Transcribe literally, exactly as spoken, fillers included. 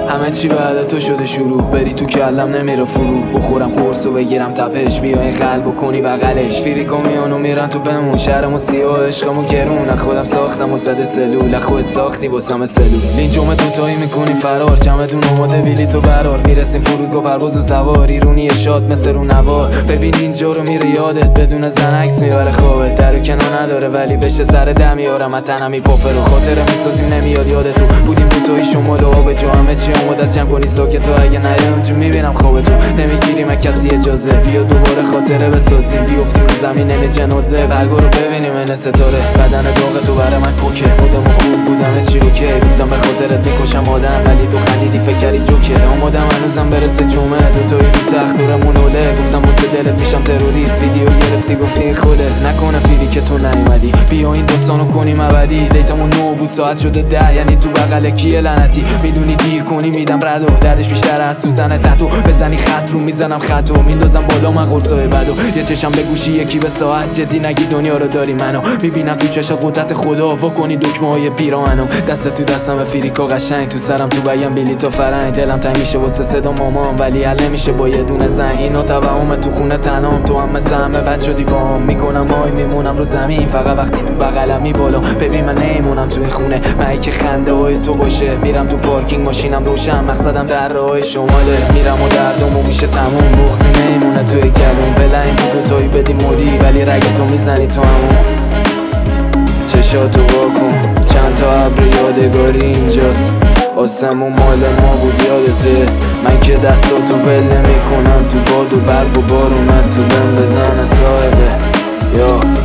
همه چی بعد تو شده شروع، بری تو کلم نمیره فرو، بخورم قرص و بگیرم تپش، بیا این قلب و کنی بغلش، فیریکو میانو میرن تو بمون، شهرمو سیاه عشقمو گرون، خودم ساختم و صد سلول، خودت ساختی واسم سلول، این جمعه دوتایی میکنی فرار، چمدون اومده بیلی تو برار، میرسیم فرودگاه پرواز و سوار، ایرونی شاد مثل رو نوار، ببین اینجا رو میره یادت، بدون زن عکس میبره خوابت، در و کنار نداره ولی بشه سر دم میارم از تنم میپافه رو، خاطره میسازیم نمیاد یادتو، بودیم دوتایی شمال و آب جو، همه چی آماده است جمع کنی ساکت، تو اگه نری اونجا میبینم خوابتو، نمیگیریم از کسی اجازه، بیا دوباره خاطره بسازیم، بیافتیم رو زمین این جنازه، برگا رو ببینیم این ستاره، بدن داغ تو برای من کوکه، بودم و خوب بودم چی رو که گفتم به خاطرت میکشم آدم، ولی تو خندیدی فکر کردی جوکه، آمادم هنوزم برسه جمعه، دوتایی رو تخت دورمون اوله، گفتم واسه دلت میشم تروریست، ویدیو گرفتی گفتی خوده، نکنه فیری که تو نیومدی، بیا این داستانو کنیم ابدی، دیتمون نو بود ساعت شده ده، یعنی تو بغل کیه لعنتی، میدونی دیر کنی میدم ردو، دردش بیشتر از سوزن تتو، بزنی خط رو میزنم خطو، میندازم بالا من قرصای بدو، یه چشم به گوشی یکی به ساعت، جدی نگی دنیا رو داری منو، میبینم تو چشم قدرت خدا، وا کنی دکمه های پیراهنو، دست تو دستم فیریکا قشنگ، تو سرم تو بگم بیلی تا فرنگ، دلم تنگ میشه واسه صدا مامان، ولی حل نمیشه با یه دونه زنگ، اینا توهم تو خونه تنام، تو هم مثل همه بد شدی بام، میکنم مای میمونم رو زمین، فقط وقتی تو بغلم میبالا، ببین من نمیمونم تو این خونه، من که خنده های تو باشه، میرم تو پارکینگ ماشینم روشن، مقصدم در راه شماله، میرم و دردمو میشه تموم، بغضی نمیمونه توی گلوم، بلعیم تو دوتایی بدی مودی، ولی رگ تو میزنی تو همون، چشاتو واکن، چند تا ابر یادگاری اینجاست، آسمون مال ما بود یادته، من که دستاتو ول نمی کنم، تو باد و برف و بارونت تو بهم بزنه صاحبه یا